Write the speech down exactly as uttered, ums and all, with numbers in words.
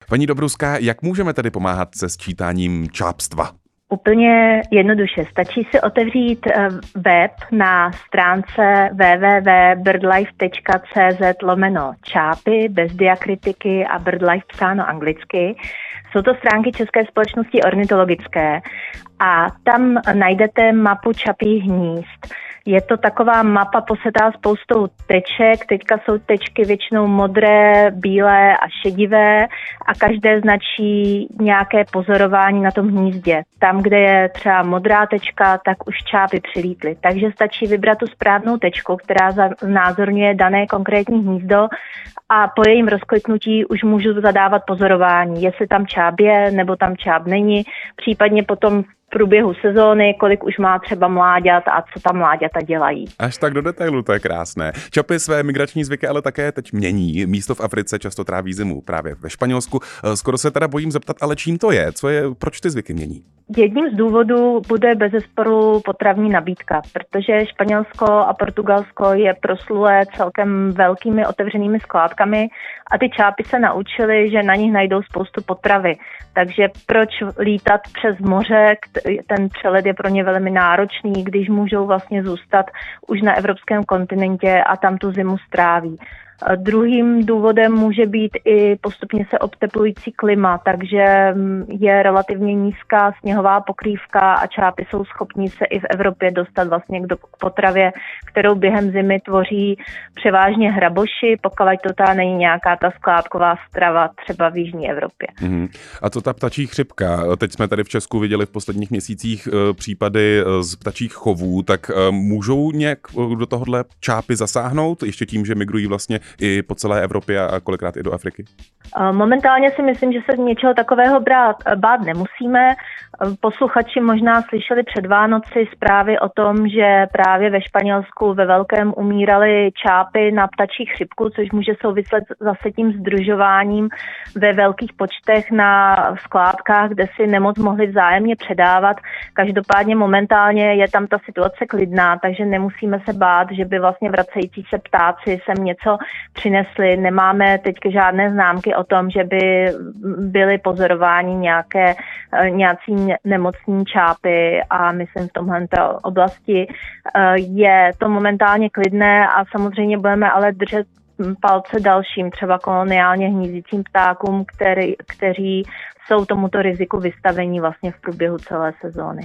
Paní Dobruská, jak můžeme tedy pomáhat se sčítáním čápstva? Úplně jednoduše. Stačí si otevřít web na stránce w w w tečka birdlife tečka c z lomeno čápy bez diakritiky a birdlife psáno anglicky. Jsou to stránky České společnosti ornitologické a tam najdete mapu čapích hnízd. Je to taková mapa posetá spoustou teček, teďka jsou tečky většinou modré, bílé a šedivé a každé značí nějaké pozorování na tom hnízdě. Tam, kde je třeba modrá tečka, tak už čápy přilítly. Takže stačí vybrat tu správnou tečku, která znázorňuje dané konkrétní hnízdo a po jejím rozkliknutí už můžu zadávat pozorování, jestli tam čáp je nebo tam čáp není, případně potom v průběhu sezóny, kolik už má třeba mláďat a co tam mláďata dělají. Až tak do detailu, to je krásné. Čapy své migrační zvyky ale také teď mění. Místo v Africe často tráví zimu právě ve Španělsku. Skoro se teda bojím zeptat, ale čím to je? Co je, proč ty zvyky mění? Jedním z důvodů bude bezesporu potravní nabídka, protože Španělsko a Portugalsko je proslulé celkem velkými otevřenými skládkami a ty čápy se naučily, že na nich najdou spoustu potravy. Takže proč lítat přes moře, ten přelet je pro ně velmi náročný, když můžou vlastně zůstat už na evropském kontinentě a tam tu zimu stráví. Druhým důvodem může být i postupně se obteplující klima, takže je relativně nízká sněhová pokrývka a čápy jsou schopní se i v Evropě dostat vlastně k potravě, kterou během zimy tvoří převážně hraboši, pokud to ta není nějaká ta skládková strava třeba v jižní Evropě. Mm. A co ta ptačí chřipka? Teď jsme tady v Česku viděli v posledních měsících případy z ptačích chovů, tak můžou nějak do tohohle čápy zasáhnout, ještě tím, že migrují vlastně i po celé Evropě a kolikrát i do Afriky? Momentálně si myslím, že se něčeho takového brát, bát nemusíme. Posluchači možná slyšeli před Vánoci zprávy o tom, že právě ve Španělsku ve velkém umíraly čápy na ptačí chřipku, což může souviset zase tím sdružováním ve velkých počtech na skládkách, kde si nemoc mohli vzájemně předávat. Každopádně momentálně je tam ta situace klidná, takže nemusíme se bát, že by vlastně vracející se ptáci sem něco přinesli. Nemáme teď žádné známky o tom, že by byly pozorováni nějaké, nějací nemocní čápy a myslím v tomhle oblasti je to momentálně klidné a samozřejmě budeme ale držet palce dalším, třeba koloniálně hnízdícím ptákům, který, kteří jsou tomuto riziku vystavení vlastně v průběhu celé sezóny.